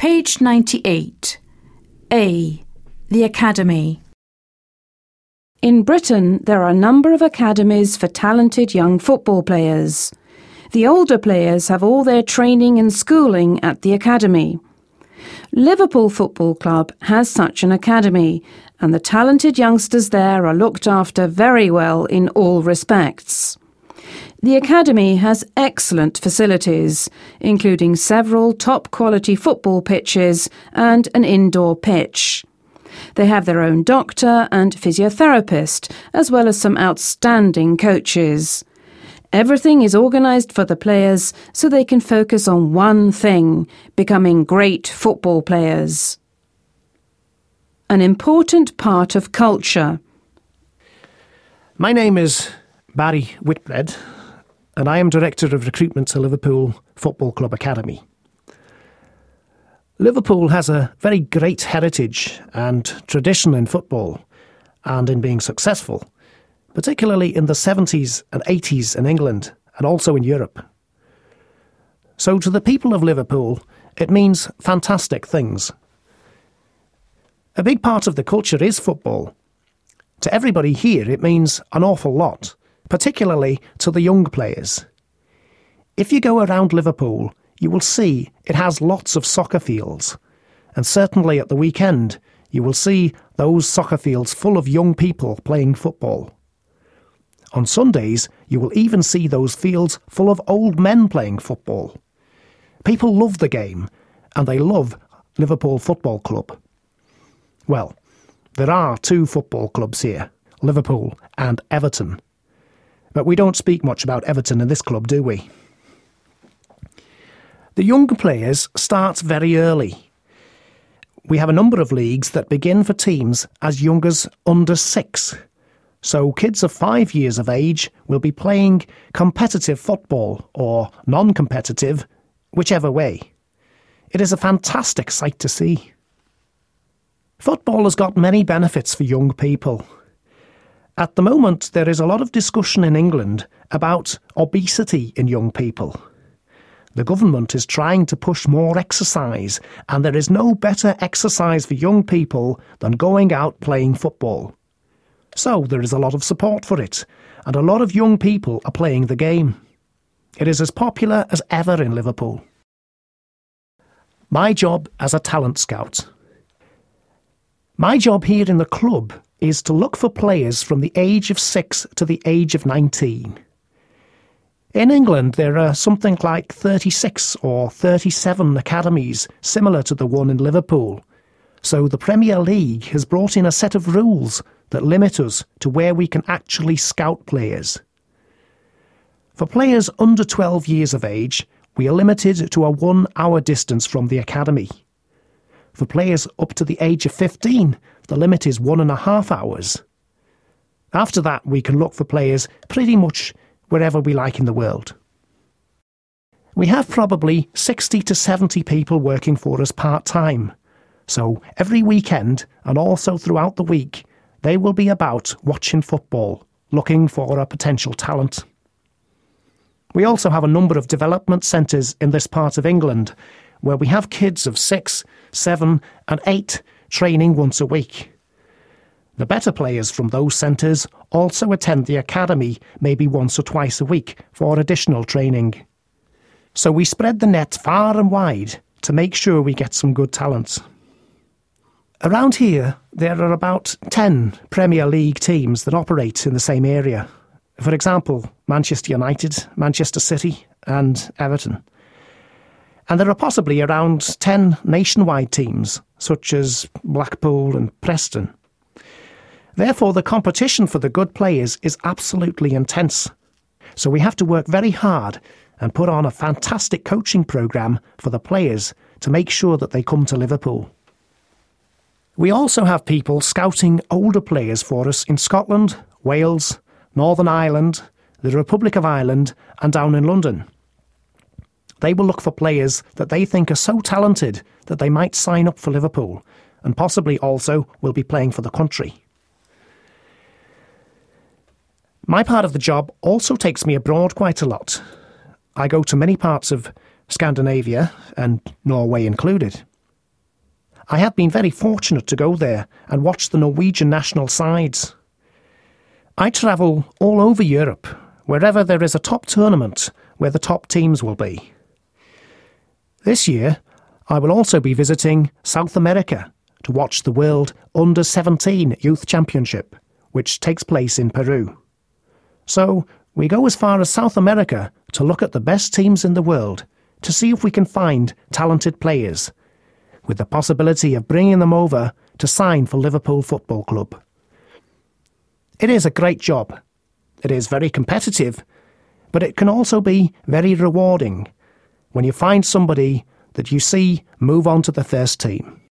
Page 98. A. The Academy. In Britain, there are a number of academies for talented young football players. The older players have all their training and schooling at the academy. Liverpool Football Club has such an academy, and the talented youngsters there are looked after very well in all respects. The academy has excellent facilities, including several top-quality football pitches and an indoor pitch. They have their own doctor and physiotherapist, as well as some outstanding coaches. Everything is organised for the players so they can focus on one thing, becoming great football players. An important part of culture. My name is Barry Whitbread, and I am Director of Recruitment to Liverpool Football Club Academy. Liverpool has a very great heritage and tradition in football and in being successful, particularly in the 70s and 80s in England and also in Europe. So to the people of Liverpool, it means fantastic things. A big part of the culture is football. To everybody here, it means an awful lot, particularly to the young players. If you go around Liverpool, you will see it has lots of soccer fields, and certainly at the weekend you will see those soccer fields full of young people playing football. On Sundays you will even see those fields full of old men playing football. People love the game, and they love Liverpool Football Club. Well, there are two football clubs here, Liverpool and Everton. But we don't speak much about Everton in this club, do we? The young players start very early. We have a number of leagues that begin for teams as young as under 6. So kids of 5 years of age will be playing competitive football or non-competitive, whichever way. It is a fantastic sight to see. Football has got many benefits for young people. At the moment, there is a lot of discussion in England about obesity in young people. The government is trying to push more exercise, and there is no better exercise for young people than going out playing football. So there is a lot of support for it, and a lot of young people are playing the game. It is as popular as ever in Liverpool. My job as a talent scout. My job here in the club is to look for players from the age of 6 to the age of 19. In England, there are something like 36 or 37 academies similar to the one in Liverpool. So the Premier League has brought in a set of rules that limit us to where we can actually scout players. For players under 12 years of age, we are limited to a 1-hour distance from the academy. For players up to the age of 15, the limit is 1.5 hours. After that, we can look for players pretty much wherever we like in the world. We have probably 60 to 70 people working for us part-time. So every weekend and also throughout the week, they will be about watching football, looking for a potential talent. We also have a number of development centres in this part of England where we have kids of 6, 7 and 8 training once a week. The better players from those centres also attend the academy maybe once or twice a week for additional training. So we spread the net far and wide to make sure we get some good talent. Around here, there are about 10 Premier League teams that operate in the same area. For example, Manchester United, Manchester City and Everton. And there are possibly around 10 nationwide teams, such as Blackpool and Preston. Therefore, the competition for the good players is absolutely intense. So we have to work very hard and put on a fantastic coaching programme for the players to make sure that they come to Liverpool. We also have people scouting older players for us in Scotland, Wales, Northern Ireland, the Republic of Ireland and down in London. They will look for players that they think are so talented that they might sign up for Liverpool and possibly also will be playing for the country. My part of the job also takes me abroad quite a lot. I go to many parts of Scandinavia, and Norway included. I have been very fortunate to go there and watch the Norwegian national sides. I travel all over Europe, wherever there is a top tournament where the top teams will be. This year, I will also be visiting South America to watch the World Under-17 Youth Championship, which takes place in Peru. So, we go as far as South America to look at the best teams in the world to see if we can find talented players, with the possibility of bringing them over to sign for Liverpool Football Club. It is a great job. It is very competitive, but it can also be very rewarding when you find somebody that you see move on to the first team.